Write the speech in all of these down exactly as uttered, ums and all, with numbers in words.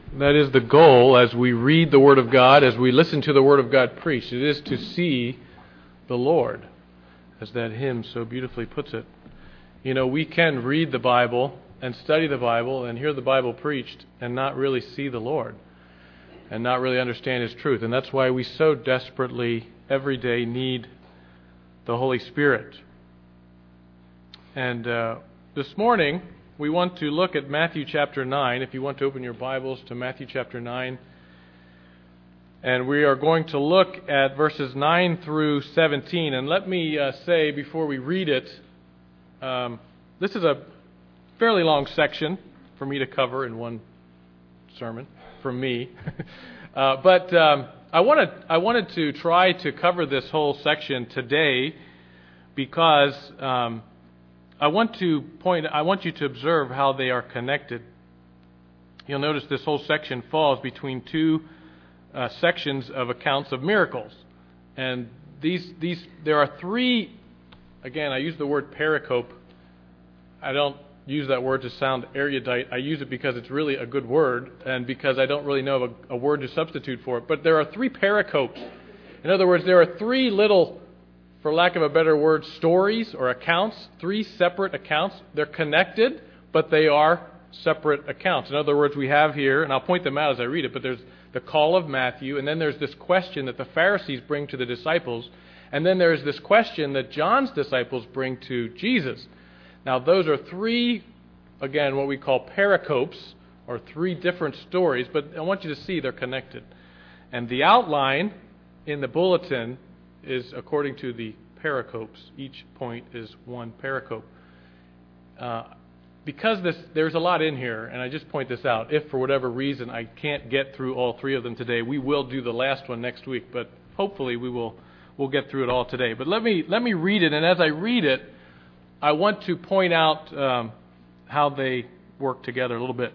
That is the goal as we read the Word of God, as we listen to the Word of God preached. It is to see the Lord, as that hymn so beautifully puts it. You know, we can read the Bible and study the Bible and hear the Bible preached and not really see the Lord and not really understand His truth. And that's why we so desperately every day need the Holy Spirit. And uh, this morning we want to look at Matthew chapter nine. If you want to open your Bibles to Matthew chapter nine. And we are going to look at verses nine through seventeen. And let me uh, say before we read it, um, this is a fairly long section for me to cover in one sermon, from me. uh, but um, I wanted, I wanted to try to cover this whole section today because um, I want to point, I want you to observe how they are connected. You'll notice this whole section falls between two uh, sections of accounts of miracles. And these, these, there are three, again, I use the word pericope. I don't use that word to sound erudite. I use it because it's really a good word and because I don't really know of a, a word to substitute for it. But there are three pericopes. In other words, there are three little, for lack of a better word, stories or accounts, three separate accounts. They're connected, but they are separate accounts. In other words, we have here, and I'll point them out as I read it, but there's the call of Matthew, and then there's this question that the Pharisees bring to the disciples, and then there's this question that John's disciples bring to Jesus. Now, those are three, again, what we call pericopes, or three different stories, but I want you to see they're connected. And the outline in the bulletin is according to the pericopes. Each point is one pericope. Uh, because this, there's a lot in here, and I just point this out, if for whatever reason I can't get through all three of them today, we will do the last one next week, but hopefully we will we'll get through it all today. But let me let me read it, and as I read it, I want to point out um, how they work together a little bit.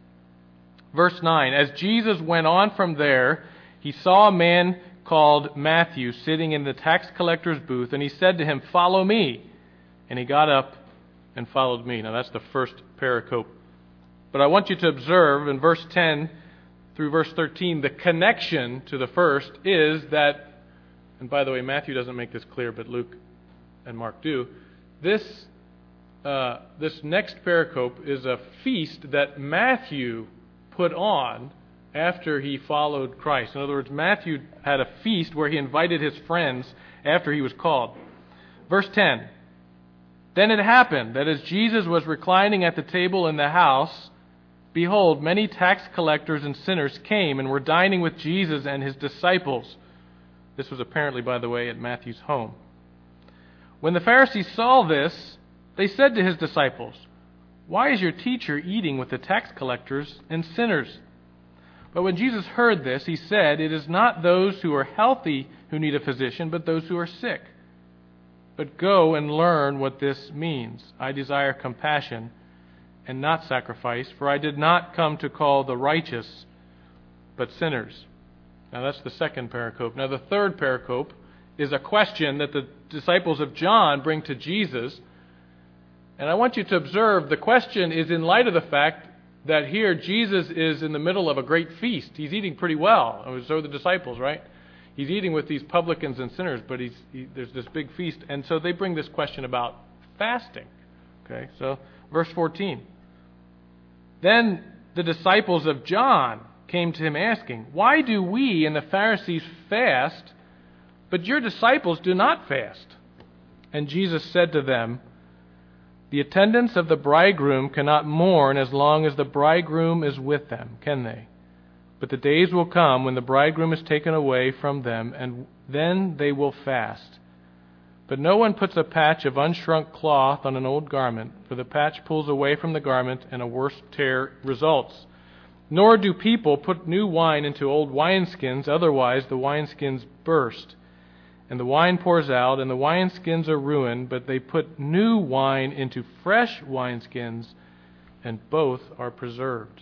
Verse nine, as Jesus went on from there, he saw a man called Matthew sitting in the tax collector's booth, and he said to him, "Follow me." And he got up and followed me. Now that's the first pericope. But I want you to observe in verse ten through verse thirteen, the connection to the first is that, and by the way, Matthew doesn't make this clear, but Luke and Mark do. This uh, this next pericope is a feast that Matthew put on after he followed Christ. In other words, Matthew had a feast where he invited his friends after he was called. Verse ten, then it happened that as Jesus was reclining at the table in the house, behold, many tax collectors and sinners came and were dining with Jesus and his disciples. This was apparently, by the way, at Matthew's home. When the Pharisees saw this, they said to his disciples, "Why is your teacher eating with the tax collectors and sinners?" But when Jesus heard this, he said, "It is not those who are healthy who need a physician, but those who are sick. But go and learn what this means. I desire compassion and not sacrifice, for I did not come to call the righteous, but sinners." Now that's the second pericope. Now the third pericope is a question that the disciples of John bring to Jesus. And I want you to observe the question is in light of the fact that here Jesus is in the middle of a great feast. He's eating pretty well. So are the disciples, right? He's eating with these publicans and sinners, but he's, he, there's this big feast. And so they bring this question about fasting. Okay, so verse fourteen. Then the disciples of John came to him asking, "Why do we and the Pharisees fast, but your disciples do not fast?" And Jesus said to them, "The attendants of the bridegroom cannot mourn as long as the bridegroom is with them, can they? But the days will come when the bridegroom is taken away from them, and then they will fast. But no one puts a patch of unshrunk cloth on an old garment, for the patch pulls away from the garment, and a worse tear results. Nor do people put new wine into old wineskins, otherwise the wineskins burst, and the wine pours out, and the wineskins are ruined, but they put new wine into fresh wineskins, and both are preserved."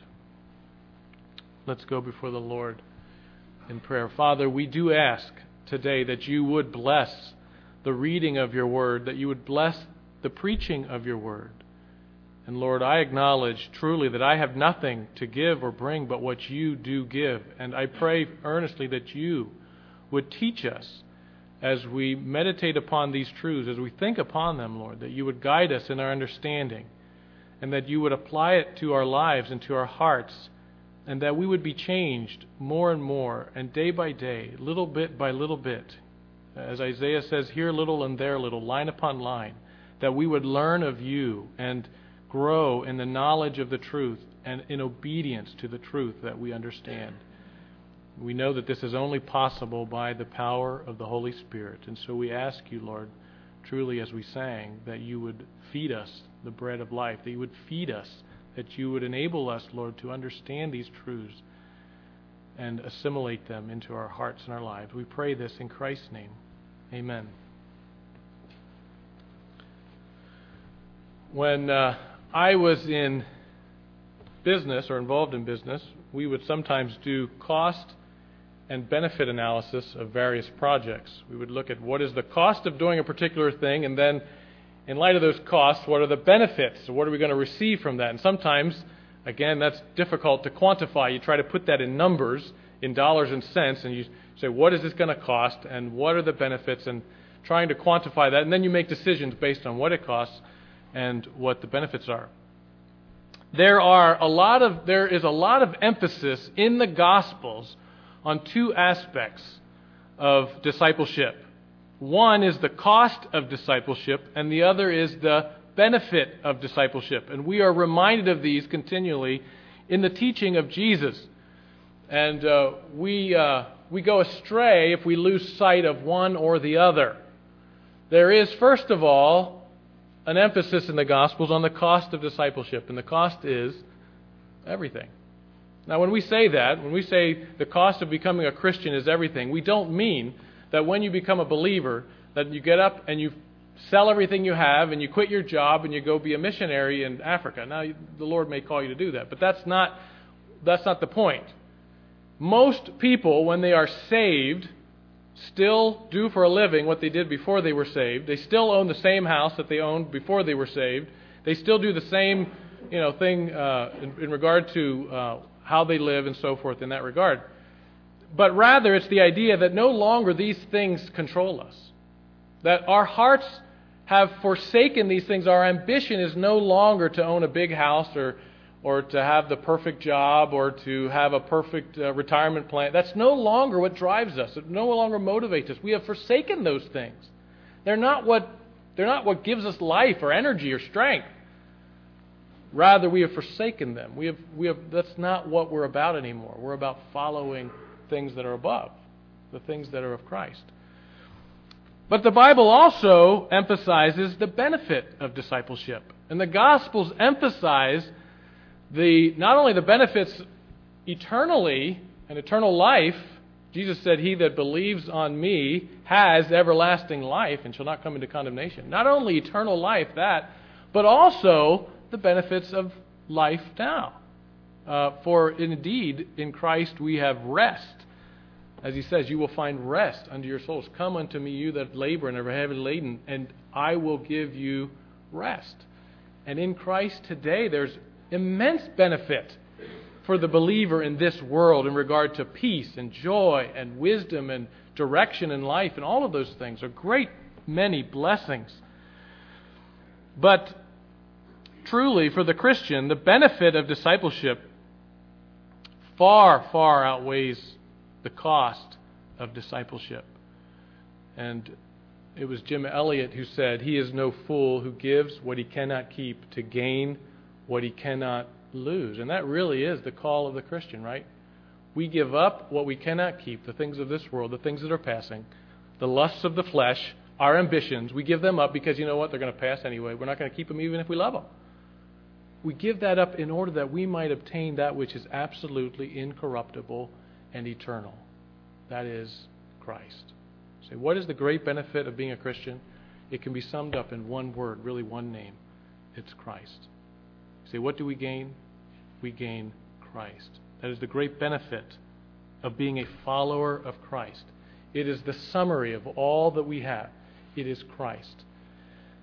Let's go before the Lord in prayer. Father, we do ask today that you would bless the reading of your word, that you would bless the preaching of your word, And Lord, I acknowledge truly that I have nothing to give or bring but what you do give. And I pray earnestly that you would teach us as we meditate upon these truths, as we think upon them, Lord, that you would guide us in our understanding and that you would apply it to our lives and to our hearts, and that we would be changed more and more and day by day, little bit by little bit. As Isaiah says, here little and there little, line upon line, that we would learn of you and grow in the knowledge of the truth and in obedience to the truth that we understand. We know that this is only possible by the power of the Holy Spirit. And so we ask you, Lord, truly as we sang, that you would feed us the bread of life, that you would feed us, that you would enable us, Lord, to understand these truths and assimilate them into our hearts and our lives. We pray this in Christ's name. Amen. When uh, I was in business or involved in business, we would sometimes do cost and benefit analysis of various projects. We would look at what is the cost of doing a particular thing, and then in light of those costs, what are the benefits? What are we going to receive from that? And sometimes, again, that's difficult to quantify. You try to put that in numbers, in dollars and cents, and you say, what is this going to cost, and what are the benefits, and trying to quantify that, and then you make decisions based on what it costs and what the benefits are. There are a lot of there is a lot of emphasis in the Gospels on two aspects of discipleship. One is the cost of discipleship, and the other is the benefit of discipleship. And we are reminded of these continually in the teaching of Jesus. And uh, we uh, we go astray if we lose sight of one or the other. There is, first of all, an emphasis in the Gospels on the cost of discipleship, and the cost is everything. Now, when we say that, when we say the cost of becoming a Christian is everything, we don't mean that when you become a believer, that you get up and you sell everything you have and you quit your job and you go be a missionary in Africa. Now, the Lord may call you to do that, but that's not that's not the point. Most people, when they are saved, still do for a living what they did before they were saved. They still own the same house that they owned before they were saved. They still do the same, you know, thing uh, in, in regard to uh, how they live and so forth in that regard. But rather, it's the idea that no longer these things control us. That our hearts have forsaken these things. Our ambition is no longer to own a big house or or to have the perfect job or to have a perfect uh, retirement plan. That's no longer what drives us. It no longer motivates us. We have forsaken those things. They're not what they're not what gives us life or energy or strength. Rather, we have forsaken them. We have we have that's not what we're about anymore. We're about following things that are above, the things that are of Christ. But the Bible also emphasizes the benefit of discipleship. And the Gospels emphasize the not only the benefits eternally and eternal life. Jesus said, "He that believes on me has everlasting life and shall not come into condemnation." Not only eternal life, that, but also the benefits of life now. Uh, for indeed, in Christ we have rest. As he says, you will find rest unto your souls. Come unto me, you that labor and are heavy laden, and I will give you rest. And in Christ today, there's immense benefit for the believer in this world in regard to peace and joy and wisdom and direction in life, and all of those things are great many blessings. But truly, for the Christian, the benefit of discipleship far, far outweighs the cost of discipleship. And it was Jim Elliot who said, "He is no fool who gives what he cannot keep to gain what he cannot lose." And that really is the call of the Christian, right? We give up what we cannot keep, the things of this world, the things that are passing, the lusts of the flesh, our ambitions. We give them up because, you know what, they're going to pass anyway. We're not going to keep them even if we love them. We give that up in order that we might obtain that which is absolutely incorruptible and eternal. That is Christ. So what is the great benefit of being a Christian? It can be summed up in one word, really one name. It's Christ. Say, what do we gain? We gain Christ. That is the great benefit of being a follower of Christ. It is the summary of all that we have. It is Christ.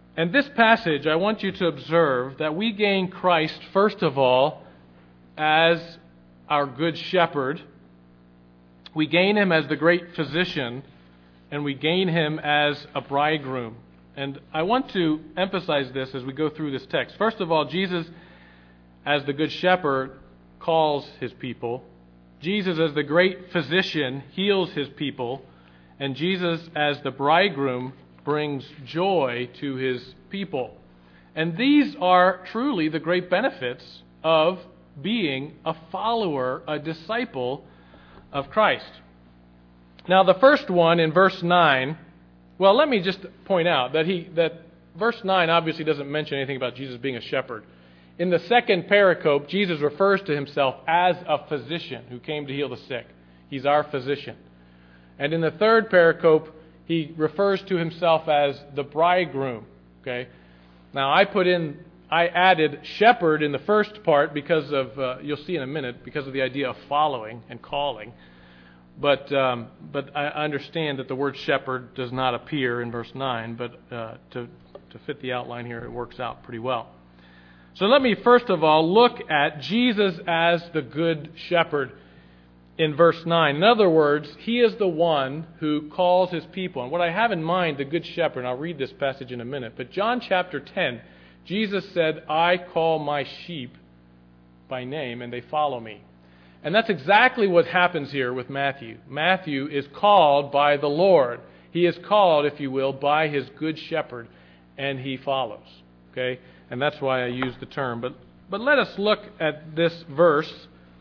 And this passage, I want you to observe that we gain Christ, first of all, as our good shepherd. We gain him as the great physician, and we gain him as a bridegroom. And I want to emphasize this as we go through this text. First of all, Jesus, as the good shepherd, calls his people. Jesus, as the great physician, heals his people. And Jesus, as the bridegroom, brings joy to his people. And these are truly the great benefits of being a follower, a disciple of Christ. Now, the first one in verse nine, well, let me just point out that he that verse nine obviously doesn't mention anything about Jesus being a shepherd. In the second pericope, Jesus refers to himself as a physician who came to heal the sick. He's our physician. And in the third pericope, he refers to himself as the bridegroom. Okay. Now, I put in, I added shepherd in the first part because of, uh, you'll see in a minute, because of the idea of following and calling. But um, but I understand that the word shepherd does not appear in verse nine, but uh, to, to fit the outline here, it works out pretty well. So let me first of all look at Jesus as the good shepherd in verse nine. In other words, he is the one who calls his people. And what I have in mind, the good shepherd, and I'll read this passage in a minute, but John chapter ten, Jesus said, I call my sheep by name, and they follow me. And that's exactly what happens here with Matthew. Matthew is called by the Lord. He is called, if you will, by his good shepherd, and he follows. Okay? And that's why I use the term. But but let us look at this verse,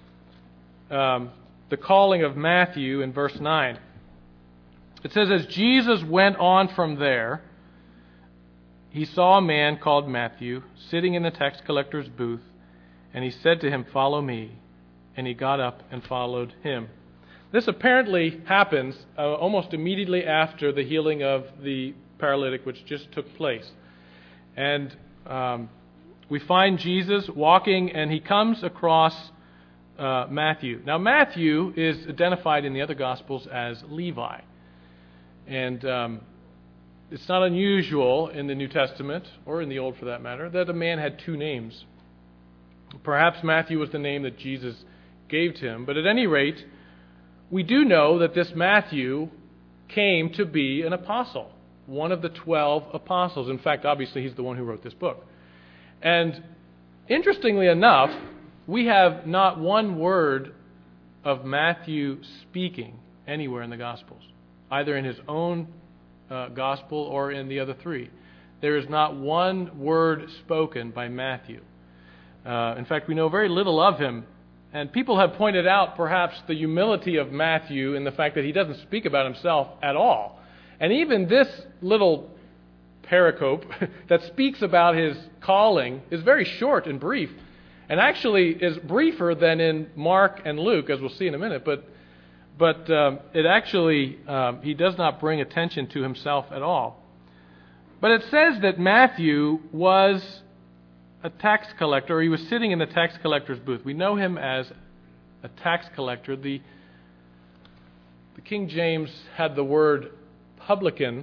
um, the calling of Matthew in verse nine. It says, as Jesus went on from there, he saw a man called Matthew sitting in the tax collector's booth, and he said to him, follow me. And he got up and followed him. This apparently happens uh, almost immediately after the healing of the paralytic, which just took place. And um, we find Jesus walking, and he comes across uh, Matthew. Now, Matthew is identified in the other Gospels as Levi. And um, it's not unusual in the New Testament, or in the Old for that matter, that a man had two names. Perhaps Matthew was the name that Jesus gave to him. But at any rate, we do know that this Matthew came to be an apostle, one of the twelve apostles. In fact, obviously, he's the one who wrote this book. And interestingly enough, we have not one word of Matthew speaking anywhere in the Gospels, either in his own uh, Gospel or in the other three. There is not one word spoken by Matthew. Uh, in fact, we know very little of him. And people have pointed out perhaps the humility of Matthew in the fact that he doesn't speak about himself at all. And even this little pericope that speaks about his calling is very short and brief, and actually is briefer than in Mark and Luke, as we'll see in a minute. But but um, it actually, um, he does not bring attention to himself at all. But it says that Matthew was a tax collector, or he was sitting in the tax collector's booth. We know him as a tax collector. The, the King James had the word publican.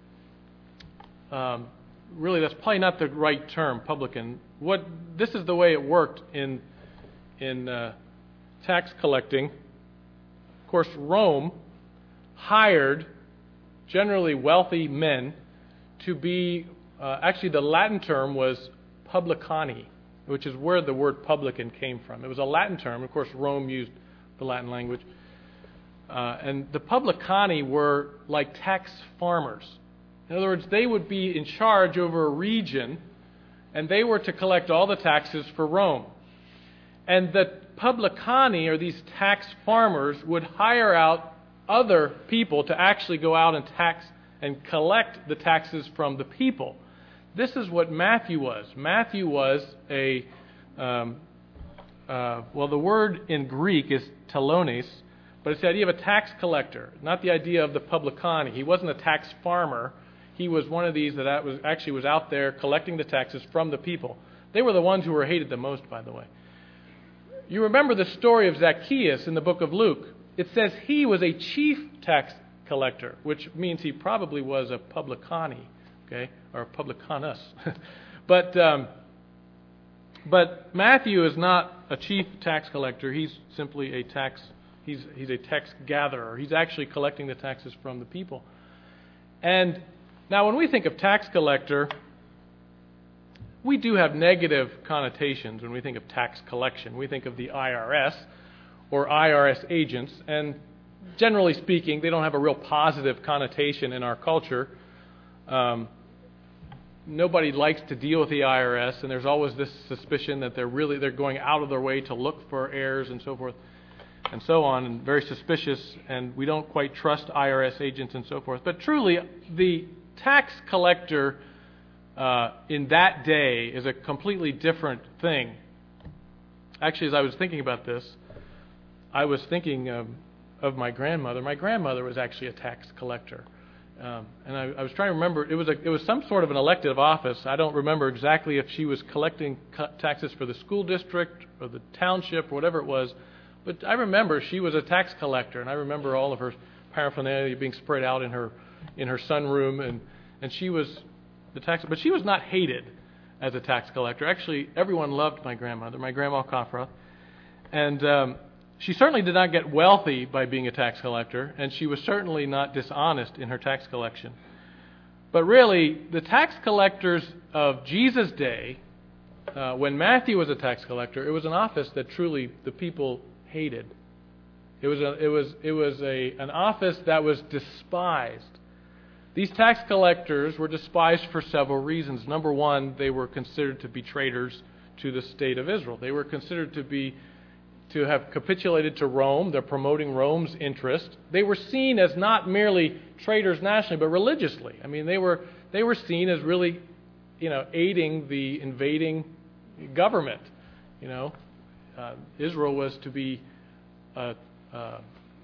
Um, really, that's probably not the right term, publican. What this is the way it worked in in uh, tax collecting. Of course, Rome hired generally wealthy men to be. Uh, actually, the Latin term was publicani, which is where the word publican came from. It was a Latin term. Of course, Rome used the Latin language. Uh, and the publicani were like tax farmers. In other words, they would be in charge over a region, and they were to collect all the taxes for Rome. And the publicani, or these tax farmers, would hire out other people to actually go out and tax and collect the taxes from the people. This is what Matthew was. Matthew was a, um, uh, well, the word in Greek is telones, but it's the idea of a tax collector, not the idea of the publicani. He wasn't a tax farmer. He was one of these that was actually was out there collecting the taxes from the people. They were the ones who were hated the most, by the way. You remember the story of Zacchaeus in the book of Luke. It says he was a chief tax collector, which means he probably was a publicani okay, or publicanus. but um, but Matthew is not a chief tax collector. He's simply a tax. He's he's a tax gatherer. He's actually collecting the taxes from the people. And now, when we think of tax collector, we do have negative connotations when we think of tax collection. We think of the I R S or I R S agents, and generally speaking, they don't have a real positive connotation in our culture. Um, nobody likes to deal with the I R S, and there's always this suspicion that they're really they're going out of their way to look for errors and so forth, and so on, and very suspicious, and we don't quite trust I R S agents and so forth. But truly, the tax collector uh, in that day is a completely different thing. Actually, as I was thinking about this, I was thinking of, of my grandmother. My grandmother was actually a tax collector. Um, and I, I was trying to remember, it was a, it was some sort of an elective office. I don't remember exactly if she was collecting taxes for the school district or the township or whatever it was. But I remember she was a tax collector, and I remember all of her paraphernalia being spread out in her in her sunroom, and, and she was the tax. But she was not hated as a tax collector. Actually, everyone loved my grandmother, my grandma Coffroth, and um, she certainly did not get wealthy by being a tax collector, and she was certainly not dishonest in her tax collection. But really, the tax collectors of Jesus' day, uh, when Matthew was a tax collector, it was an office that truly the people hated. It was a, it was it was a an office that was despised. These tax collectors were despised for several reasons. Number one, they were considered to be traitors to the state of Israel. They were considered to be to have capitulated to Rome. They're promoting Rome's interest. They were seen as not merely traitors nationally, but religiously. I mean, they were they were seen as really, you know, aiding the invading government. You know, uh, Israel was to be a, a,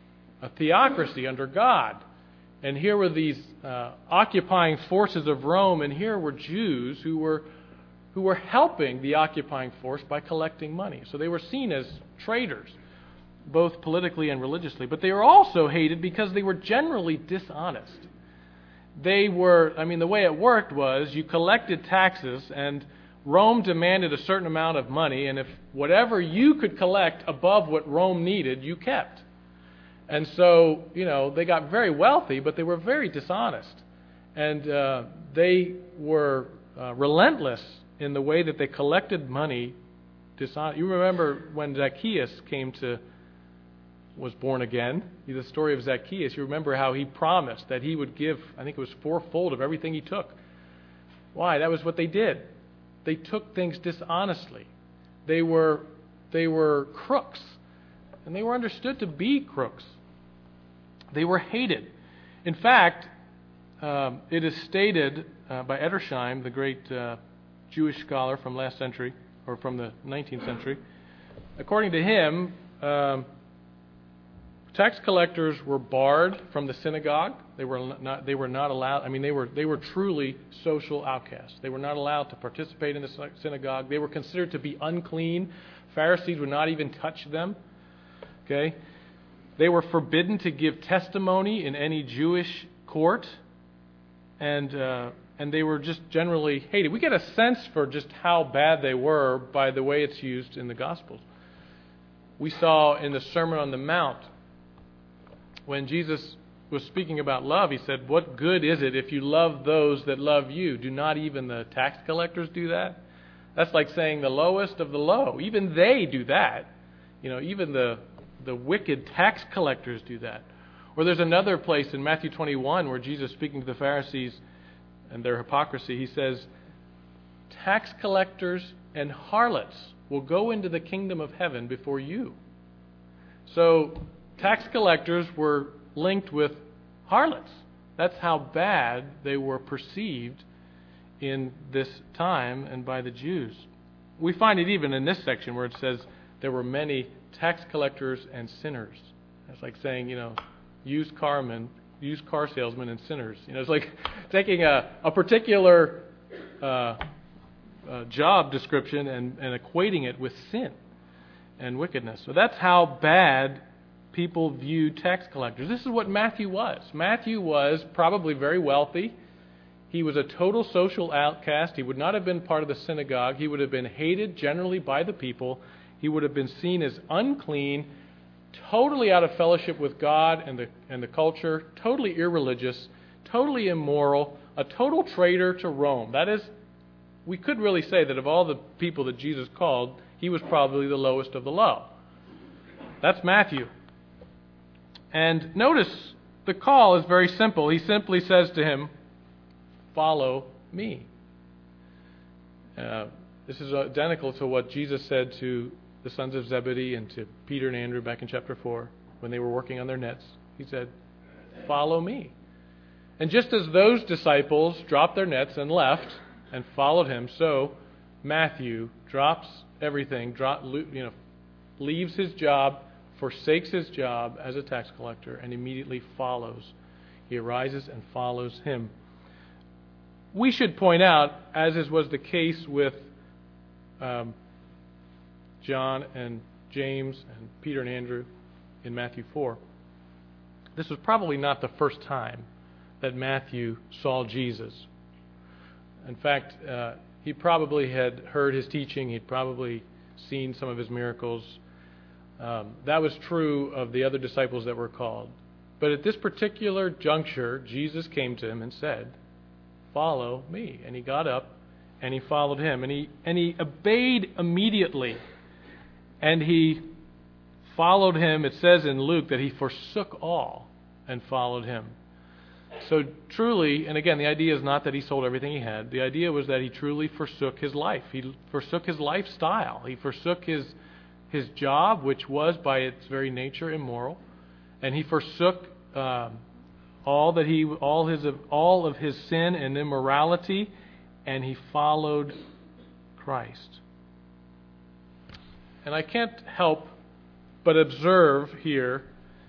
a theocracy under God. And here were these uh, occupying forces of Rome, and here were Jews who were who were helping the occupying force by collecting money. So they were seen as traitors, both politically and religiously. But they were also hated because they were generally dishonest. They were, I mean, the way it worked was you collected taxes, and Rome demanded a certain amount of money, and if whatever you could collect above what Rome needed, you kept. And so, you know, they got very wealthy, but they were very dishonest. And uh, they were uh, relentless in the way that they collected money. Dishonest. You remember when Zacchaeus came to, was born again, the story of Zacchaeus. You remember how he promised that he would give, I think it was fourfold of everything he took. Why? That was what they did. They took things dishonestly. They were, they were crooks. And they were understood to be crooks. They were hated. In fact, um, it is stated uh, by Edersheim, the great uh, Jewish scholar from last century, or from the nineteenth century. According to him, um, tax collectors were barred from the synagogue. They were not. They were not allowed. I mean, they were. They were truly social outcasts. They were not allowed to participate in the synagogue. They were considered to be unclean. Pharisees would not even touch them. Okay, they were forbidden to give testimony in any Jewish court, and uh, and they were just generally hated. We get a sense for just how bad they were by the way it's used in the Gospels. We saw in the Sermon on the Mount, when Jesus was speaking about love, he said, "What good is it if you love those that love you? Do not even the tax collectors do that?" That's like saying the lowest of the low. Even they do that. You know, even the The wicked tax collectors do that. Or there's another place in Matthew twenty-one where Jesus, speaking to the Pharisees and their hypocrisy, he says, tax collectors and harlots will go into the kingdom of heaven before you. So tax collectors were linked with harlots. That's how bad they were perceived in this time and by the Jews. We find it even in this section where it says there were many tax collectors and sinners. It's like saying, you know, used carmen, used car salesmen and sinners. You know, it's like taking a, a particular uh, uh, job description and, and equating it with sin and wickedness. So that's how bad people viewed tax collectors. This is what Matthew was. Matthew was probably very wealthy. He was a total social outcast. He would not have been part of the synagogue. He would have been hated generally by the people. He would have been seen as unclean, totally out of fellowship with God and the and the culture, totally irreligious, totally immoral, a total traitor to Rome. That is, we could really say that of all the people that Jesus called, he was probably the lowest of the low. That's Matthew. And notice the call is very simple. He simply says to him, "Follow me." Uh, this is identical to what Jesus said to the sons of Zebedee and to Peter and Andrew back in chapter four when they were working on their nets. He said, "Follow me." And just as those disciples dropped their nets and left and followed him, so Matthew drops everything, drop, you know, leaves his job, forsakes his job as a tax collector, and immediately follows. He arises and follows him. We should point out, as is was the case with um, John and James and Peter and Andrew in Matthew four, this was probably not the first time that Matthew saw Jesus. In fact, uh, he probably had heard his teaching. He'd probably seen some of his miracles. Um, that was true of the other disciples that were called. But at this particular juncture, Jesus came to him and said, "Follow me." And he got up and he followed him. And he and he obeyed immediately. And he followed him. It says in Luke that he forsook all and followed him. So truly, and again, the idea is not that he sold everything he had. The idea was that he truly forsook his life. He forsook his lifestyle. He forsook his his job, which was by its very nature immoral, and he forsook um, all that he all his all of his sin and immorality, and he followed Christ. And I can't help but observe here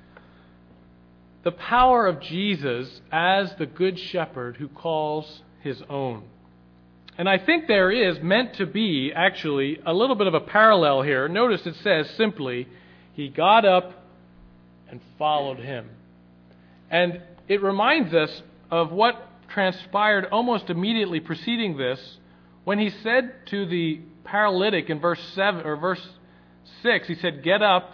the power of Jesus as the good shepherd who calls his own. And I think there is meant to be actually a little bit of a parallel here. Notice it says simply, he got up and followed him. And it reminds us of what transpired almost immediately preceding this when he said to the paralytic in verse seven or verse six, he said, "Get up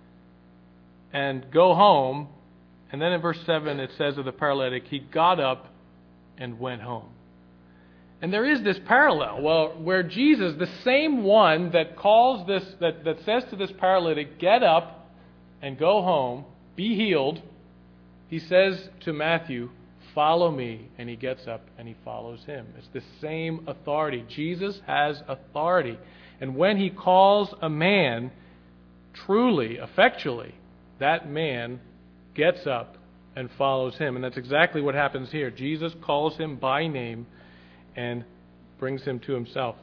and go home." And then in verse seven it says of the paralytic, he got up and went home. And there is this parallel, well, where Jesus, the same one that calls this, that, that says to this paralytic, "Get up and go home, be healed," he says to Matthew, "Follow me," and he gets up and he follows him. It's the same authority. Jesus has authority. And when he calls a man, truly, effectually, that man gets up and follows him. And that's exactly what happens here. Jesus calls him by name and brings him to himself.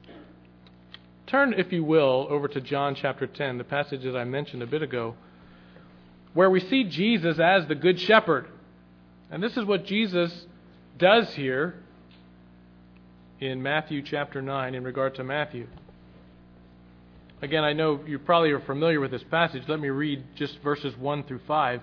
Turn, if you will, over to John chapter ten, the passage that I mentioned a bit ago, where we see Jesus as the good shepherd. And this is what Jesus does here in Matthew chapter nine in regard to Matthew. Again, I know you probably are familiar with this passage. Let me read just verses one through five.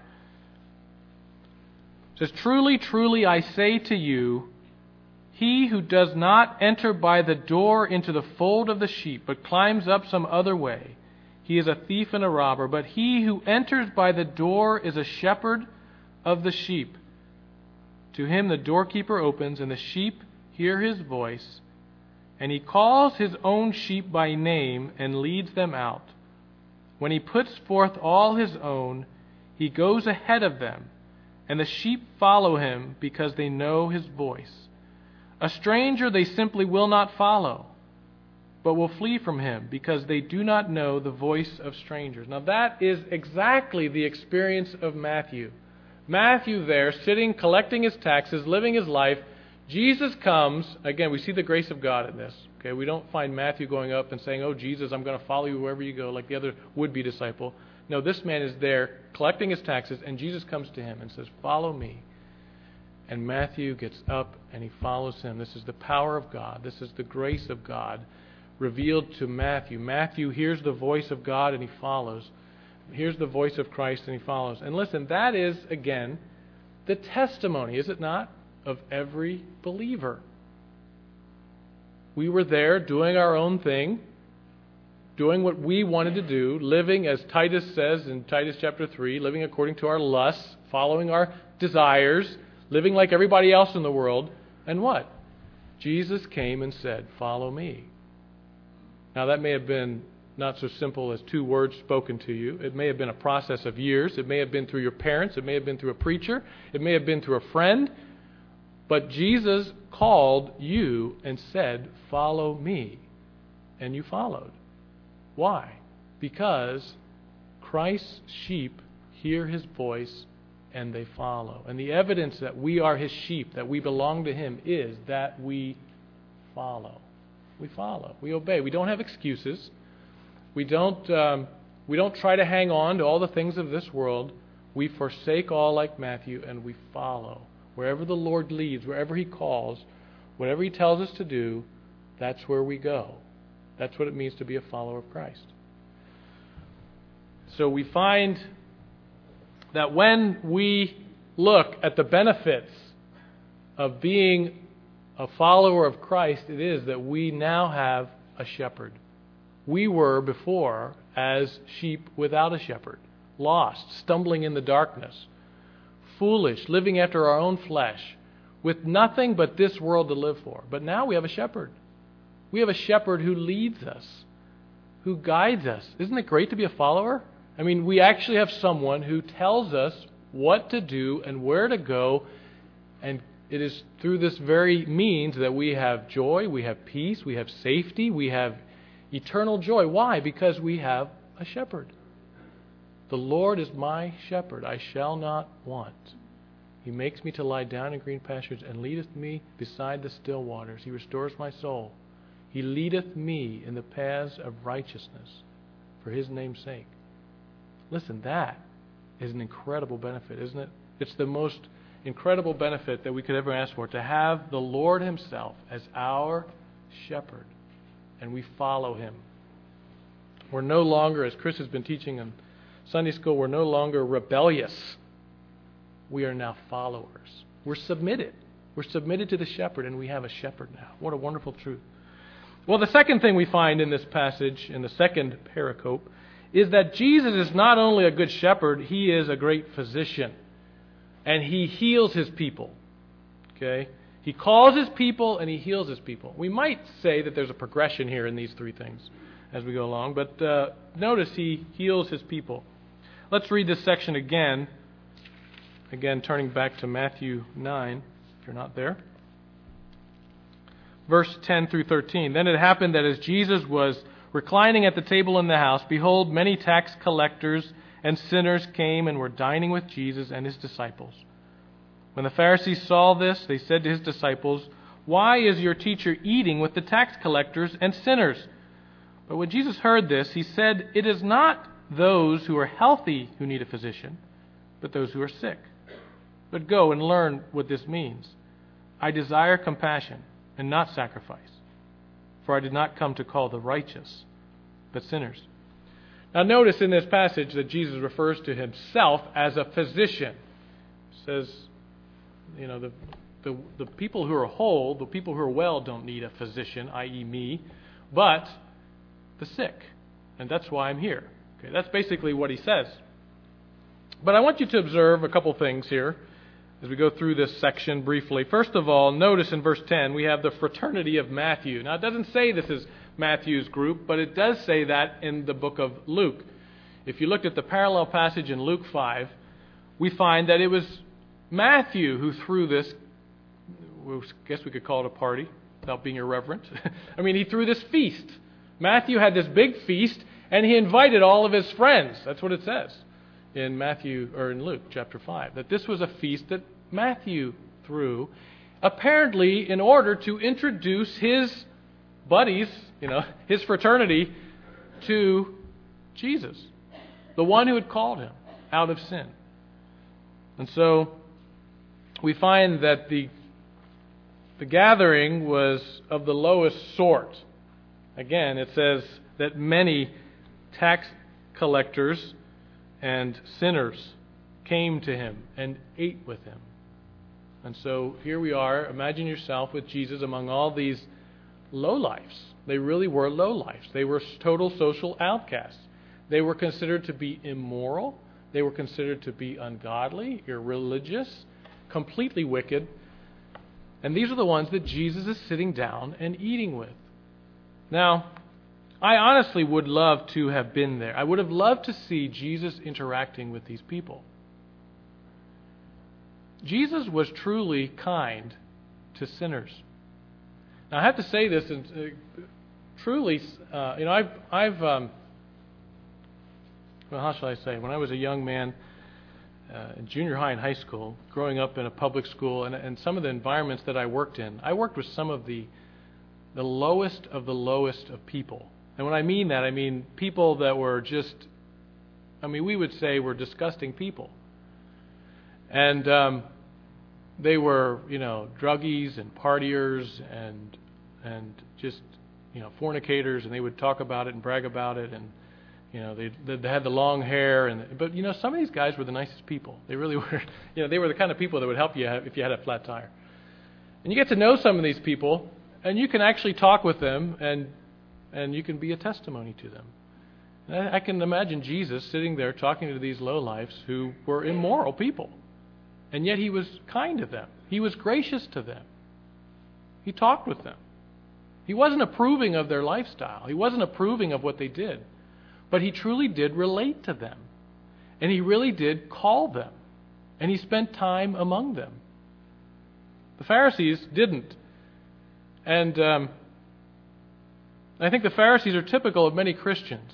It says, "Truly, truly, I say to you, he who does not enter by the door into the fold of the sheep, but climbs up some other way, he is a thief and a robber. But he who enters by the door is a shepherd of the sheep. To him the doorkeeper opens, and the sheep hear his voice. And he calls his own sheep by name and leads them out. When he puts forth all his own, he goes ahead of them, and the sheep follow him because they know his voice. A stranger they simply will not follow, but will flee from him because they do not know the voice of strangers." Now that is exactly the experience of Matthew. Matthew there, sitting, collecting his taxes, living his life. Jesus comes. Again, we see the grace of God in this. Okay, we don't find Matthew going up and saying, "Oh, Jesus, I'm going to follow you wherever you go," like the other would-be disciple. No, this man is there collecting his taxes, and Jesus comes to him and says, "Follow me." And Matthew gets up and he follows him. This is the power of God. This is the grace of God revealed to Matthew. Matthew hears the voice of God and he follows. Hears the voice of Christ and he follows. And listen, that is, again, the testimony, is it not? of every believer. We were there doing our own thing, doing what we wanted to do, living, as Titus says in Titus chapter three, living according to our lusts, following our desires, living like everybody else in the world. And what? Jesus came and said, "Follow me." Now that may have been not so simple as two words spoken to you. It may have been a process of years. It may have been through your parents. It may have been through a preacher. It may have been through a friend. But Jesus called you and said, "Follow me." And you followed. Why? Because Christ's sheep hear his voice and they follow. And the evidence that we are his sheep, that we belong to him, is that we follow. We follow. We obey. We don't have excuses. We don't, um, we don't try to hang on to all the things of this world. We forsake all like Matthew and we follow. Wherever the Lord leads, wherever he calls, whatever he tells us to do, that's where we go. That's what it means to be a follower of Christ. So we find that when we look at the benefits of being a follower of Christ, it is that we now have a shepherd. We were before as sheep without a shepherd, lost, stumbling in the darkness, foolish, living after our own flesh, with nothing but this world to live for. But now we have a shepherd. We have a shepherd who leads us, who guides us. Isn't it great to be a follower? I mean, we actually have someone who tells us what to do and where to go, and it is through this very means that we have joy, we have peace, we have safety, we have eternal joy. Why? Because we have a shepherd. The Lord is my shepherd, I shall not want. He makes me to lie down in green pastures and leadeth me beside the still waters. He restores my soul. He leadeth me in the paths of righteousness for his name's sake. Listen, that is an incredible benefit, isn't it? It's the most incredible benefit that we could ever ask for, to have the Lord himself as our shepherd, and we follow him. We're no longer, as Chris has been teaching in Sunday school, we're no longer rebellious. We are now followers. We're submitted. We're submitted to the shepherd, and we have a shepherd now. What a wonderful truth. Well, the second thing we find in this passage, in the second pericope, is that Jesus is not only a good shepherd, he is a great physician. And he heals his people. Okay? He calls his people and he heals his people. We might say that there's a progression here in these three things as we go along, but uh, notice he heals his people. Let's read this section again. Again, turning back to Matthew nine, if you're not there. Verse ten through thirteen. Then it happened that as Jesus was reclining at the table in the house, behold, many tax collectors and sinners came and were dining with Jesus and his disciples. When the Pharisees saw this, they said to his disciples, "Why is your teacher eating with the tax collectors and sinners?" But when Jesus heard this, he said, "It is not those who are healthy who need a physician, but those who are sick. But go and learn what this means. I desire compassion and not sacrifice, for I did not come to call the righteous, but sinners." Now notice in this passage that Jesus refers to himself as a physician. He says, you know, the, the, the people who are whole, the people who are well don't need a physician, that is me, but the sick. And that's why I'm here. Okay, that's basically what he says. But I want you to observe a couple things here as we go through this section briefly. First of all, notice in verse ten, we have the fraternity of Matthew. Now, it doesn't say this is Matthew's group, but it does say that in the book of Luke. If you looked at the parallel passage in Luke five, we find that it was Matthew who threw this, I guess we could call it a party without being irreverent. I mean, he threw this feast. Matthew had this big feast, and he invited all of his friends. That's what it says in Matthew, or in Luke chapter five, that this was a feast that Matthew threw, apparently in order to introduce his buddies, you know, his fraternity, to Jesus, the one who had called him out of sin. And so we find that the the gathering was of the lowest sort. Again, it says that many tax collectors and sinners came to him and ate with him. And so here we are. Imagine yourself with Jesus among all these lowlifes. They really were lowlifes. They were total social outcasts. They were considered to be immoral. They were considered to be ungodly, irreligious, completely wicked. And these are the ones that Jesus is sitting down and eating with. Now, I honestly would love to have been there. I would have loved to see Jesus interacting with these people. Jesus was truly kind to sinners. Now, I have to say this, and uh, truly, uh, you know, I've, I've um, well, how shall I say? When I was a young man, uh, in junior high and high school, growing up in a public school, and, and some of the environments that I worked in, I worked with some of the the lowest of the lowest of people. And when I mean that, I mean people that were just, I mean, we would say were disgusting people. And um, they were, you know, druggies and partiers and and just, you know, fornicators, and they would talk about it and brag about it, and you know, they they had the long hair, and but you know, some of these guys were the nicest people. They really were. You know, they were the kind of people that would help you if you had a flat tire. And you get to know some of these people, and you can actually talk with them, and and you can be a testimony to them. And I, I can imagine Jesus sitting there talking to these lowlifes who were immoral people. And yet he was kind to them. He was gracious to them. He talked with them. He wasn't approving of their lifestyle. He wasn't approving of what they did. But he truly did relate to them. And he really did call them. And he spent time among them. The Pharisees didn't. And um, I think the Pharisees are typical of many Christians.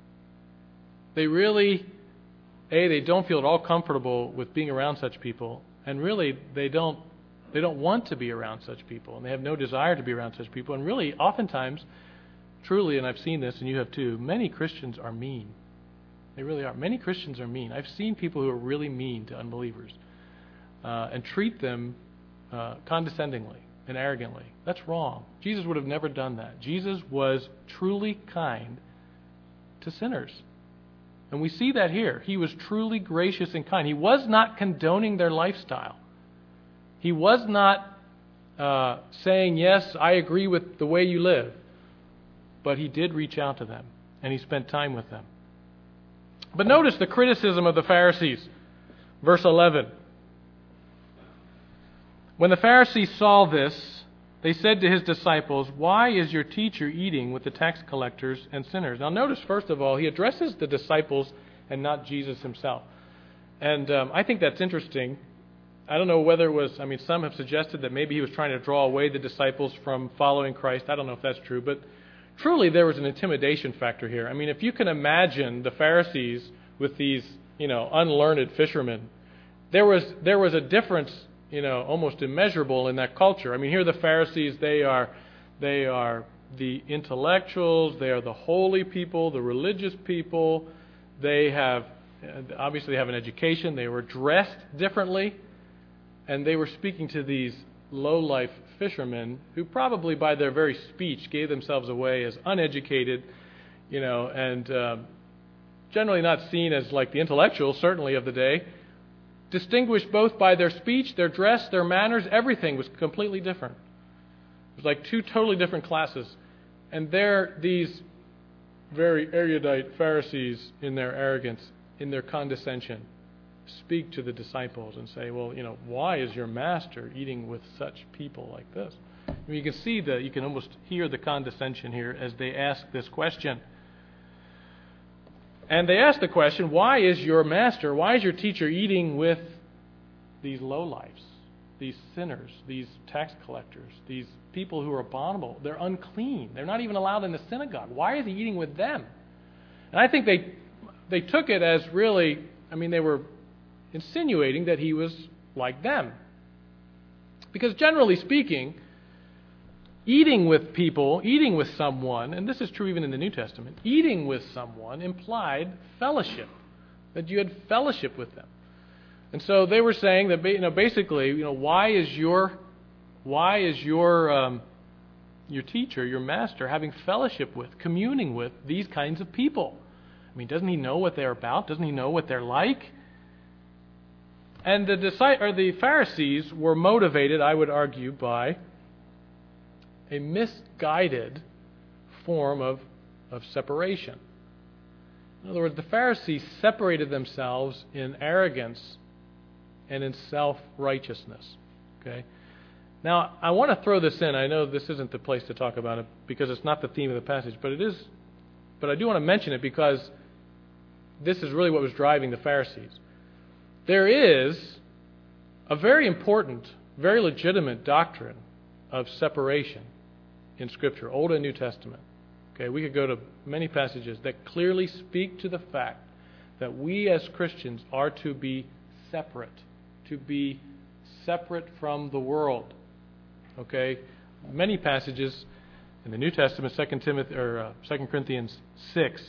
They really... A, they don't feel at all comfortable with being around such people, and really they don't they don't want to be around such people, and they have no desire to be around such people. And really, oftentimes, truly, and I've seen this, and you have too, many Christians are mean. They really are. Many Christians are mean. I've seen people who are really mean to unbelievers uh, and treat them uh, condescendingly and arrogantly. That's wrong. Jesus would have never done that. Jesus was truly kind to sinners. And we see that here. He was truly gracious and kind. He was not condoning their lifestyle. He was not uh, saying, yes, I agree with the way you live. But he did reach out to them, and he spent time with them. But notice the criticism of the Pharisees. Verse eleven. When the Pharisees saw this, they said to his disciples, "Why is your teacher eating with the tax collectors and sinners?" Now notice, first of all, he addresses the disciples and not Jesus himself. And um, I think that's interesting. I don't know whether it was, I mean, some have suggested that maybe he was trying to draw away the disciples from following Christ. I don't know if that's true, but truly there was an intimidation factor here. I mean, if you can imagine the Pharisees with these, you know, unlearned fishermen, there was there was a difference, you know, almost immeasurable in that culture. I mean, here the Pharisees, they are they are the intellectuals, they are the holy people, the religious people. They have obviously have an education. They were dressed differently, and they were speaking to these low-life fishermen who probably by their very speech gave themselves away as uneducated, you know, and uh, generally not seen as like the intellectuals, certainly of the day. Distinguished both by their speech, their dress, their manners, everything was completely different. It was like two totally different classes. And there, these very erudite Pharisees, in their arrogance, in their condescension, speak to the disciples and say, well, you know, why is your master eating with such people like this? I mean, you can see that, you can almost hear the condescension here as they ask this question. And they ask the question, why is your master, why is your teacher eating with these lowlifes, these sinners, these tax collectors, these people who are abominable? They're unclean. They're not even allowed in the synagogue. Why is he eating with them? And I think they they took it as really, I mean, they were insinuating that he was like them. Because generally speaking, eating with people, eating with someone, and this is true even in the New Testament, eating with someone implied fellowship, that you had fellowship with them. And so they were saying that, you know, basically, you know, why is your, why is your, um, your teacher, your master, having fellowship with, communing with these kinds of people? I mean, doesn't he know what they're about? Doesn't he know what they're like? And the disci- or the Pharisees were motivated, I would argue, by a misguided form of, of separation. In other words, the Pharisees separated themselves in arrogance and in self-righteousness. Okay? Now, I want to throw this in. I know this isn't the place to talk about it because it's not the theme of the passage, but it is. But I do want to mention it because this is really what was driving the Pharisees. There is a very important, very legitimate doctrine of separation in Scripture, Old and New Testament. Okay, we could go to many passages that clearly speak to the fact that we as Christians are to be separate, to be separate from the world. Okay, many passages in the New Testament, Second Timothy or uh, Second Corinthians six,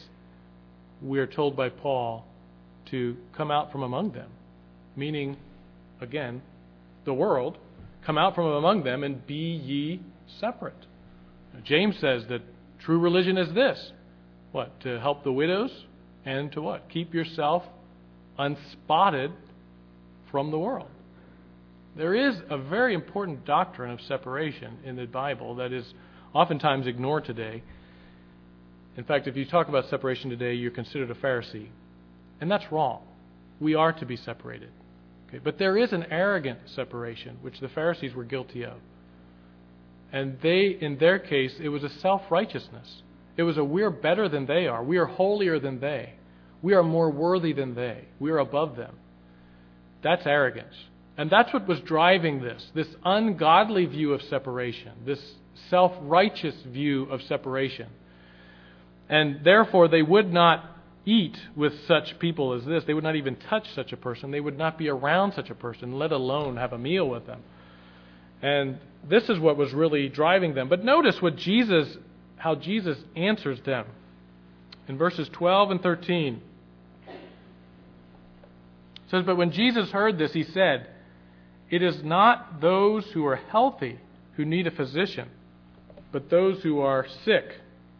we are told by Paul to come out from among them, meaning, again, the world. Come out from among them and be ye separate. Now, James says that true religion is this: what? To help the widows and to what? Keep yourself unspotted from the world. There is a very important doctrine of separation in the Bible that is oftentimes ignored today. In fact, if you talk about separation today, you're considered a Pharisee. And that's wrong. We are to be separated. Okay? But there is an arrogant separation, which the Pharisees were guilty of. And they, in their case, it was a self-righteousness. It was a we're better than they are. We are holier than they. We are more worthy than they. We are above them. That's arrogance. And that's what was driving this, this ungodly view of separation, this self-righteous view of separation. And therefore, they would not eat with such people as this. They would not even touch such a person. They would not be around such a person, let alone have a meal with them. And this is what was really driving them. But notice what Jesus, how Jesus answers them. In verses twelve and thirteen, it says, "But when Jesus heard this, he said, 'It is not those who are healthy who need a physician, but those who are sick.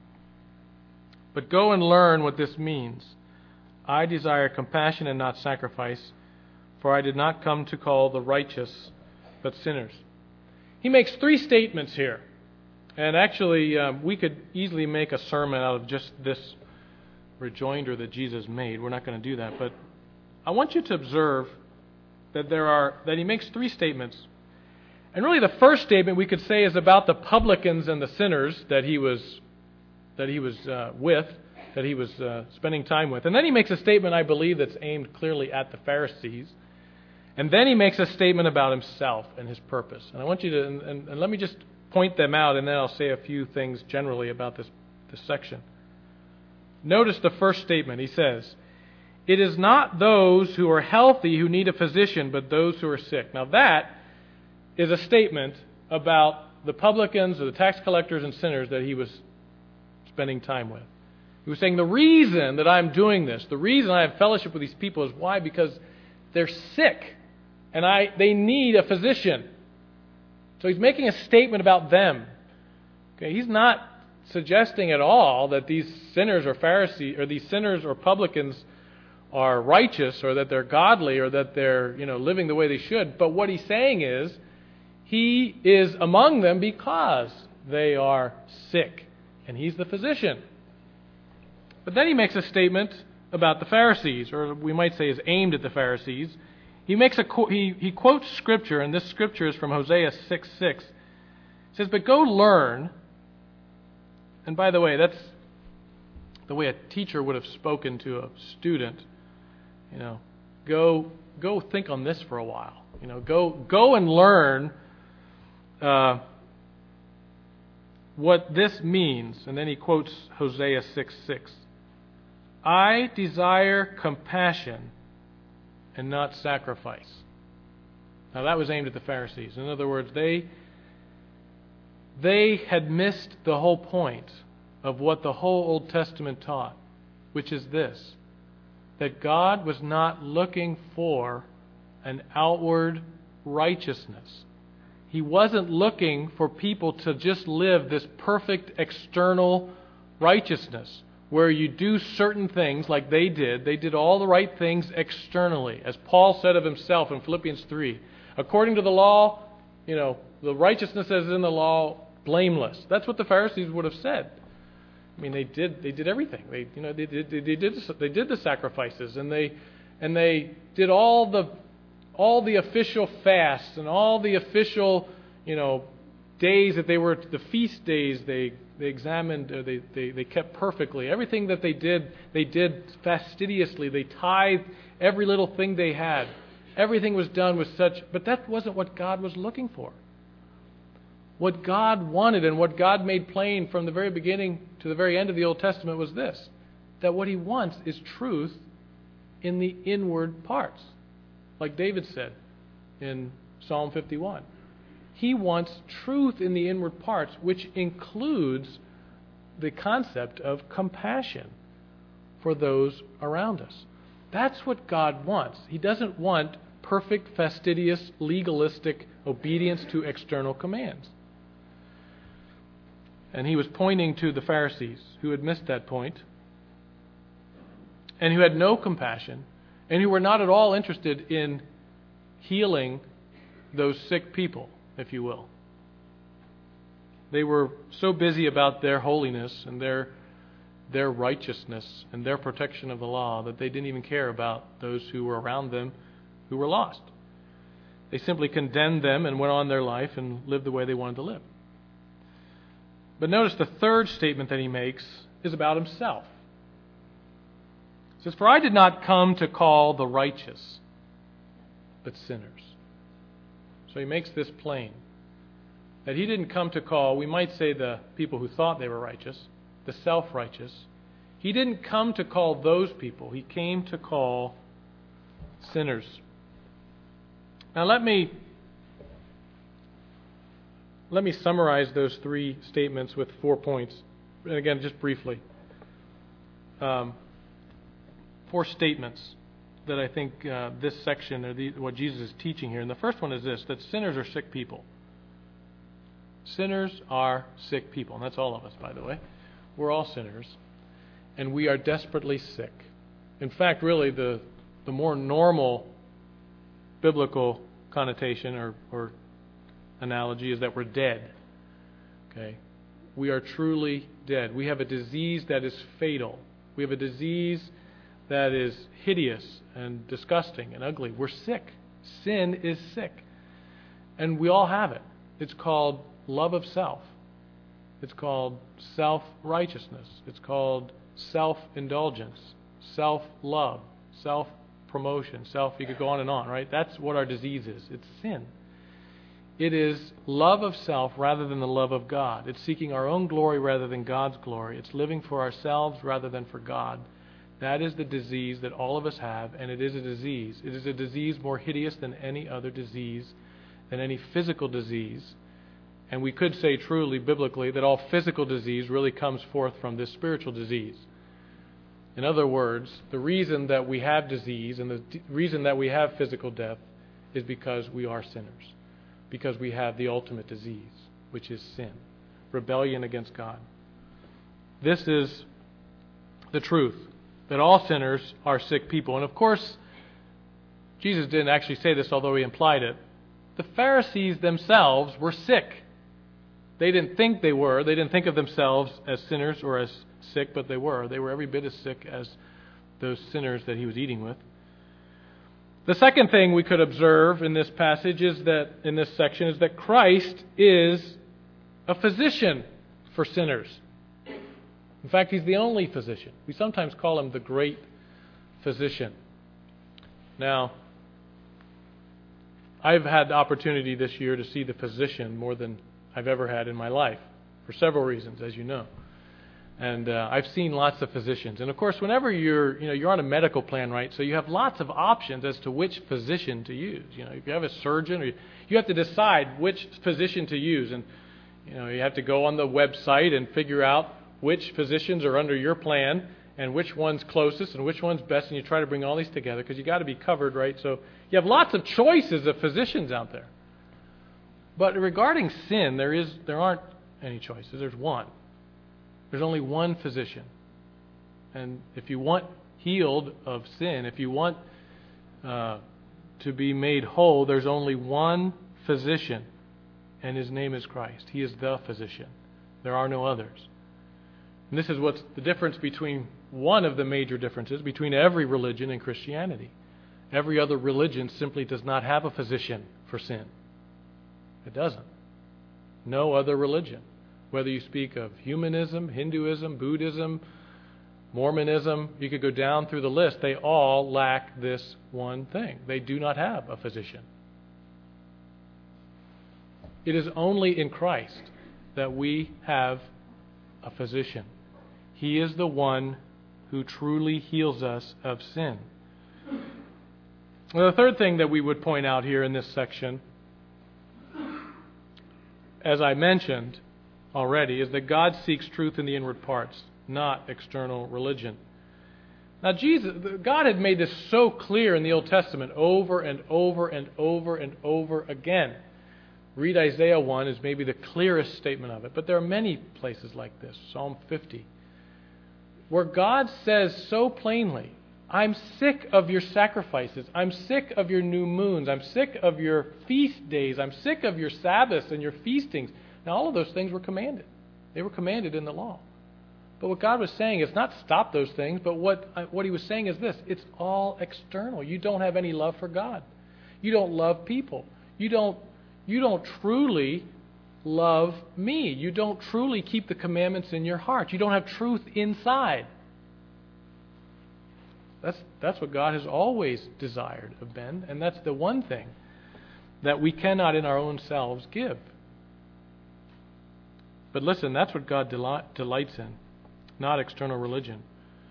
But go and learn what this means. I desire compassion and not sacrifice, for I did not come to call the righteous, but sinners.'" He makes three statements here. And actually, uh, we could easily make a sermon out of just this rejoinder that Jesus made. We're not going to do that. But I want you to observe that there are that he makes three statements. And really the first statement we could say is about the publicans and the sinners that he was that he was uh, with, that he was uh, spending time with. And then he makes a statement, I believe, that's aimed clearly at the Pharisees. And then he makes a statement about himself and his purpose. And I want you to, and, and, and let me just point them out, and then I'll say a few things generally about this, this section. Notice the first statement. He says, "It is not those who are healthy who need a physician, but those who are sick." Now that is a statement about the publicans or the tax collectors and sinners that he was spending time with. He was saying, the reason that I'm doing this, the reason I have fellowship with these people is why? Because they're sick, and I they need a physician. So he's making a statement about them. Okay, he's not suggesting at all that these sinners or Pharisees, or these sinners or publicans are righteous, or that they're godly, or that they're, you know, living the way they should. But what he's saying is, he is among them because they are sick, and he's the physician. But then he makes a statement about the Pharisees, or we might say is aimed at the Pharisees. He makes a he he quotes scripture, and this scripture is from Hosea six six. It says, "But go learn." And by the way, that's the way a teacher would have spoken to a student. You know, go go think on this for a while. You know, go go and learn uh, what this means. And then he quotes Hosea six six. "I desire compassion and not sacrifice." Now that was aimed at the Pharisees. In other words, they they had missed the whole point of what the whole Old Testament taught, which is this: that God was not looking for an outward righteousness. He wasn't looking for people to just live this perfect external righteousness, where you do certain things like they did. They did all the right things externally. As Paul said of himself in Philippians three, according to the law, you know, the righteousness that is in the law, blameless. That's what the Pharisees would have said. I mean, they did they did everything. They you know they did they, they did they did the sacrifices, and they and they did all the all the official fasts and all the official, you know, days that they were the feast days they they examined or they, they, they kept perfectly. Everything that they did, they did fastidiously. They tithed every little thing they had. Everything was done with such, but that wasn't what God was looking for. What God wanted and what God made plain from the very beginning to the very end of the Old Testament was this, that what He wants is truth in the inward parts. Like David said in Psalm fifty-one. He wants truth in the inward parts, which includes the concept of compassion for those around us. That's what God wants. He doesn't want perfect, fastidious, legalistic obedience to external commands. And he was pointing to the Pharisees who had missed that point and who had no compassion and who were not at all interested in healing those sick people, if you will. They were so busy about their holiness and their their righteousness and their protection of the law that they didn't even care about those who were around them who were lost. They simply condemned them and went on their life and lived the way they wanted to live. But notice the third statement that he makes is about himself. He says, "For I did not come to call the righteous, but sinners." So he makes this plain, that he didn't come to call, we might say, the people who thought they were righteous, the self-righteous. He didn't come to call those people. He came to call sinners. Now let me let me summarize those three statements with four points. And again, just briefly. Um, four statements that I think uh, this section, or the, what Jesus is teaching here. And the first one is this, that sinners are sick people. Sinners are sick people. And that's all of us, by the way. We're all sinners. And we are desperately sick. In fact, really, the the more normal biblical connotation or, or analogy is that we're dead. Okay? We are truly dead. We have a disease that is fatal. We have a disease that is hideous and disgusting and ugly. We're sick. Sin is sick. And we all have it. It's called love of self. It's called self-righteousness. It's called self-indulgence, self-love, self-promotion, self, you could go on and on, right? That's what our disease is. It's sin. It is love of self rather than the love of God. It's seeking our own glory rather than God's glory. It's living for ourselves rather than for God. That is the disease that all of us have, and it is a disease. It is a disease more hideous than any other disease, than any physical disease. And we could say truly, biblically, that all physical disease really comes forth from this spiritual disease. In other words, the reason that we have disease and the d- reason that we have physical death is because we are sinners. Because we have the ultimate disease, which is sin, rebellion against God. This is the truth, that all sinners are sick people. And of course, Jesus didn't actually say this, although he implied it. The Pharisees themselves were sick. They didn't think they were. They didn't think of themselves as sinners or as sick, but they were. They were every bit as sick as those sinners that he was eating with. The second thing we could observe in this passage is that, in this section, is that Christ is a physician for sinners. In fact, he's the only physician. We sometimes call him the great physician. Now, I've had the opportunity this year to see the physician more than I've ever had in my life, for several reasons, as you know. And uh, I've seen lots of physicians. And of course, whenever you're, you know, you're on a medical plan, right? So you have lots of options as to which physician to use. You know, if you have a surgeon, or you, you have to decide which physician to use. And, you know, you have to go on the website and figure out which physicians are under your plan and which one's closest and which one's best. And you try to bring all these together because you got to be covered, right? So you have lots of choices of physicians out there. But regarding sin, there is there aren't any choices. There's one. There's only one physician. And if you want healed of sin, if you want uh, to be made whole, there's only one physician, and his name is Christ. He is the physician. There are no others. And this is what's the difference between one of the major differences between every religion and Christianity. Every other religion simply does not have a physician for sin. It doesn't. No other religion. Whether you speak of humanism, Hinduism, Buddhism, Mormonism, you could go down through the list. They all lack this one thing. They do not have a physician. It is only in Christ that we have a physician. He is the one who truly heals us of sin. Well, the third thing that we would point out here in this section, as I mentioned already, is that God seeks truth in the inward parts, not external religion. Now, Jesus, God had made this so clear in the Old Testament over and over and over and over again. Read Isaiah one is maybe the clearest statement of it, but there are many places like this. Psalm fifty, where God says so plainly, I'm sick of your sacrifices. I'm sick of your new moons. I'm sick of your feast days. I'm sick of your Sabbaths and your feastings. Now, all of those things were commanded. They were commanded in the law. But what God was saying is not stop those things, but what, what he was saying is this. It's all external. You don't have any love for God. You don't love people. You don't, you don't truly love me. You don't truly keep the commandments in your heart. You don't have truth inside. That's, that's what God has always desired of men, and that's the one thing that we cannot in our own selves give. But listen, that's what God delight, delights in, not external religion.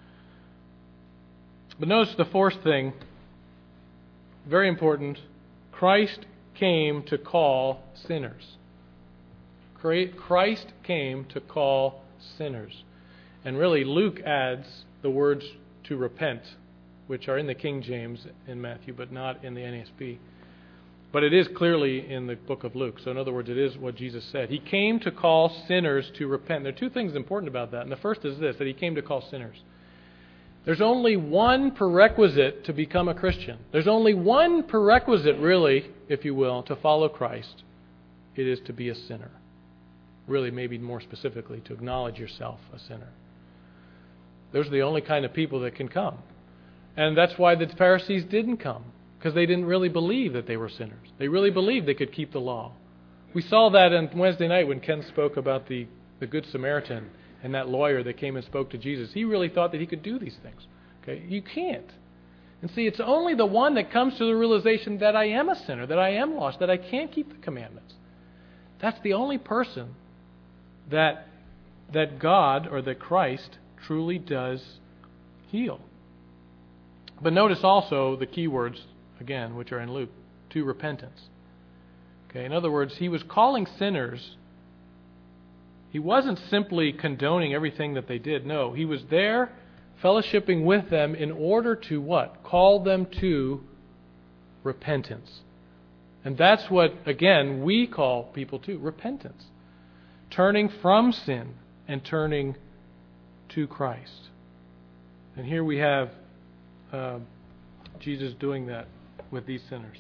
But notice the fourth thing, very important, Christ came to call sinners. Christ came to call sinners. And really, Luke adds the words to repent, which are in the King James in Matthew, but not in the N A S B. But it is clearly in the book of Luke. So in other words, it is what Jesus said. He came to call sinners to repent. There are two things important about that. And the first is this, that he came to call sinners. There's only one prerequisite to become a Christian. There's only one prerequisite, really, if you will, to follow Christ. It is to be a sinner. Really, maybe more specifically, to acknowledge yourself a sinner. Those are the only kind of people that can come. And that's why the Pharisees didn't come, because they didn't really believe that they were sinners. They really believed they could keep the law. We saw that on Wednesday night when Ken spoke about the, the Good Samaritan and that lawyer that came and spoke to Jesus. He really thought that he could do these things. Okay, you can't. And see, it's only the one that comes to the realization that I am a sinner, that I am lost, that I can't keep the commandments. That's the only person that that God or that Christ truly does heal. But notice also the key words, again, which are in Luke, to repentance. Okay, in other words, he was calling sinners. He wasn't simply condoning everything that they did. No, he was there fellowshipping with them in order to what? Call them to repentance. And that's what, again, we call people to, repentance. Turning from sin and turning to Christ. And here we have uh, Jesus doing that with these sinners.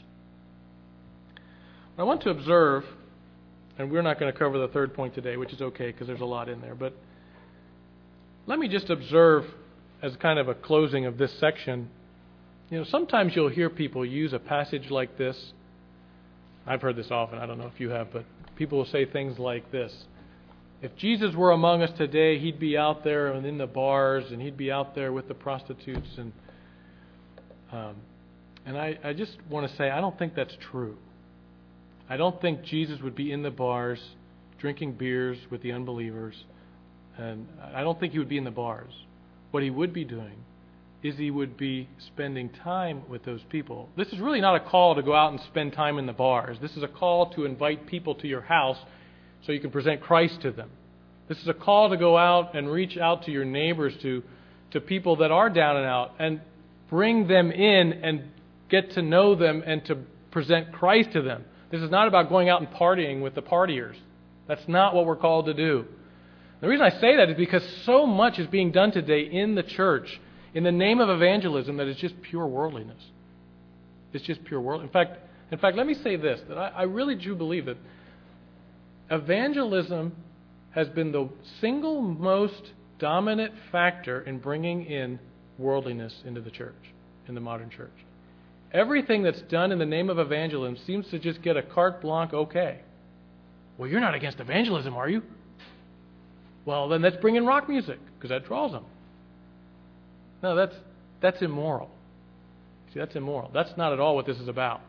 I want to observe, and we're not going to cover the third point today, which is okay because there's a lot in there, but let me just observe as kind of a closing of this section. You know, sometimes you'll hear people use a passage like this. I've heard this often, I don't know if you have, but people will say things like this. If Jesus were among us today, he'd be out there and in the bars, and he'd be out there with the prostitutes. And um, and I, I just want to say, I don't think that's true. I don't think Jesus would be in the bars drinking beers with the unbelievers. And I don't think he would be in the bars. What he would be doing is he would be spending time with those people. This is really not a call to go out and spend time in the bars. This is a call to invite people to your house so you can present Christ to them. This is a call to go out and reach out to your neighbors, to, to people that are down and out, and bring them in and get to know them and to present Christ to them. This is not about going out and partying with the partiers. That's not what we're called to do. The reason I say that is because so much is being done today in the church in the name of evangelism that is just pure worldliness. It's just pure world. In fact, in fact, let me say this, that I, I really do believe that evangelism has been the single most dominant factor in bringing in worldliness into the church, in the modern church. Everything that's done in the name of evangelism seems to just get a carte blanche okay. Well, you're not against evangelism, are you? Well, then let's bring in rock music, because that draws them. No, that's that's immoral. See, that's immoral. That's not at all what this is about.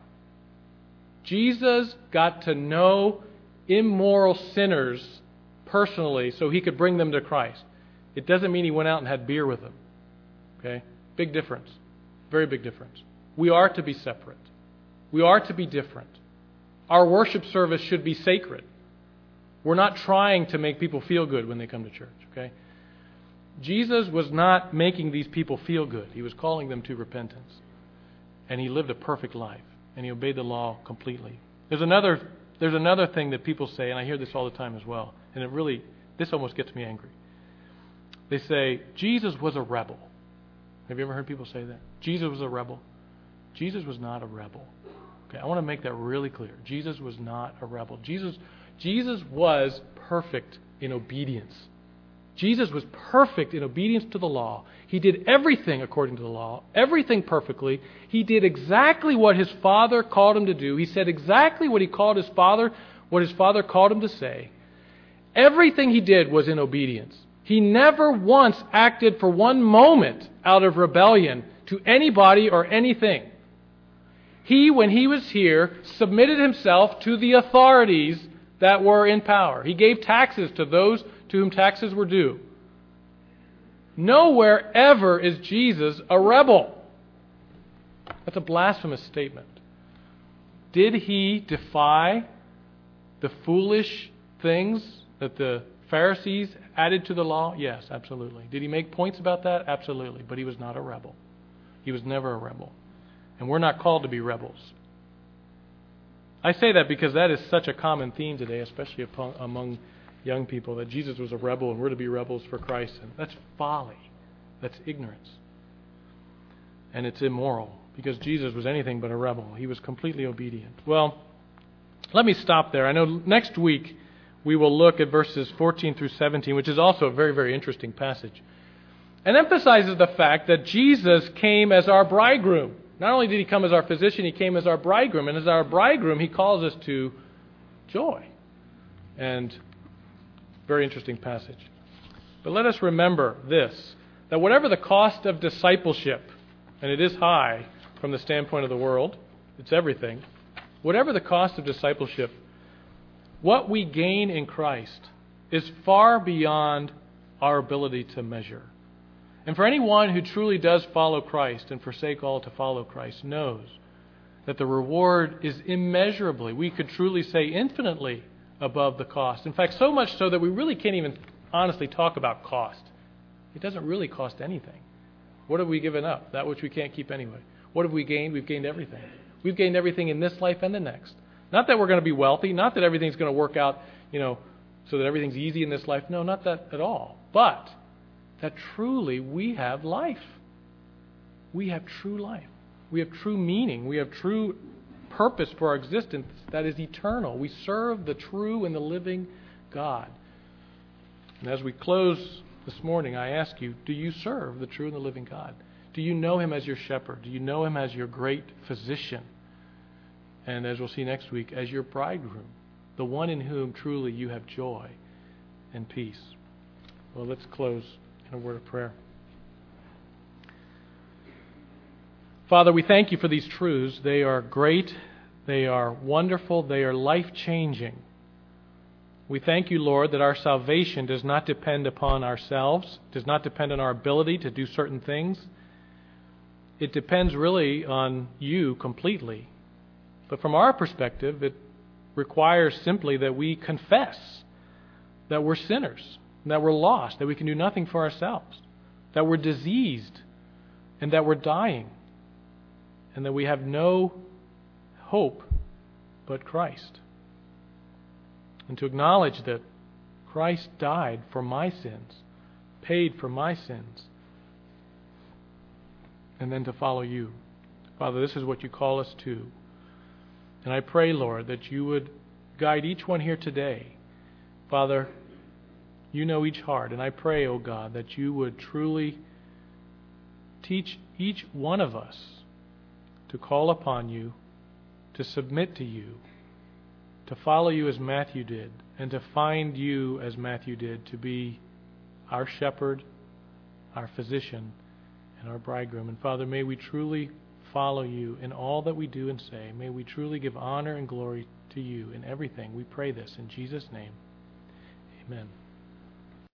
Jesus got to know immoral sinners personally so he could bring them to Christ. It doesn't mean he went out and had beer with them. Okay? Big difference. Very big difference. We are to be separate. We are to be different. Our worship service should be sacred. We're not trying to make people feel good when they come to church. Okay? Jesus was not making these people feel good. He was calling them to repentance. And he lived a perfect life. And he obeyed the law completely. There's another there's another thing that people say, and I hear this all the time as well, and it really, this almost gets me angry. They say, Jesus was a rebel. Have you ever heard people say that? Jesus was a rebel. Jesus was not a rebel. Okay, I want to make that really clear. Jesus was not a rebel. Jesus, Jesus was perfect in obedience. Jesus was perfect in obedience to the law. He did everything according to the law, everything perfectly. He did exactly what his Father called him to do. He said exactly what he called his Father, what his Father called him to say. Everything he did was in obedience. He never once acted for one moment out of rebellion to anybody or anything. He, when he was here, submitted himself to the authorities that were in power. He gave taxes to those to whom taxes were due. Nowhere ever is Jesus a rebel. That's a blasphemous statement. Did he defy the foolish things that the Pharisees added to the law? Yes, absolutely. Did he make points about that? Absolutely. But he was not a rebel. He was never a rebel. And we're not called to be rebels. I say that because that is such a common theme today, especially among young people, that Jesus was a rebel and we're to be rebels for Christ. And that's folly. That's ignorance. And it's immoral because Jesus was anything but a rebel. He was completely obedient. Well, let me stop there. I know next week we will look at verses fourteen through seventeen, which is also a very, very interesting passage. And emphasizes the fact that Jesus came as our bridegroom. Not only did he come as our physician, he came as our bridegroom. And as our bridegroom, he calls us to joy. And very interesting passage. But let us remember this, that whatever the cost of discipleship, and it is high from the standpoint of the world, it's everything, whatever the cost of discipleship, what we gain in Christ is far beyond our ability to measure. And for anyone who truly does follow Christ and forsake all to follow Christ knows that the reward is immeasurably, we could truly say infinitely, above the cost. In fact, so much so that we really can't even honestly talk about cost. It doesn't really cost anything. What have we given up? That which we can't keep anyway. What have we gained? We've gained everything. We've gained everything in this life and the next. Not that we're going to be wealthy, not that everything's going to work out, you know, so that everything's easy in this life. No, not that at all. But that truly we have life. We have true life. We have true meaning. We have true purpose for our existence that is eternal. We serve the true and the living God. And as we close this morning, I ask you, do you serve the true and the living God? Do you know him as your shepherd? Do you know him as your great physician? And as we'll see next week, as your bridegroom, the one in whom truly you have joy and peace. Well, let's close in a word of prayer. Father, we thank you for these truths. They are great. They are wonderful. They are life-changing. We thank you, Lord, that our salvation does not depend upon ourselves, does not depend on our ability to do certain things. It depends really on you completely. But from our perspective, it requires simply that we confess that we're sinners, that we're lost, that we can do nothing for ourselves, that we're diseased, and that we're dying, and that we have no hope but Christ. And to acknowledge that Christ died for my sins, paid for my sins, and then to follow you. Father, this is what you call us to. And I pray, Lord, that you would guide each one here today. Father, you know each heart, and I pray, O God, that you would truly teach each one of us to call upon you, to submit to you, to follow you as Matthew did, and to find you as Matthew did, to be our shepherd, our physician, and our bridegroom. And Father, may we truly follow you in all that we do and say. May we truly give honor and glory to you in everything. We pray this in Jesus' name. Amen.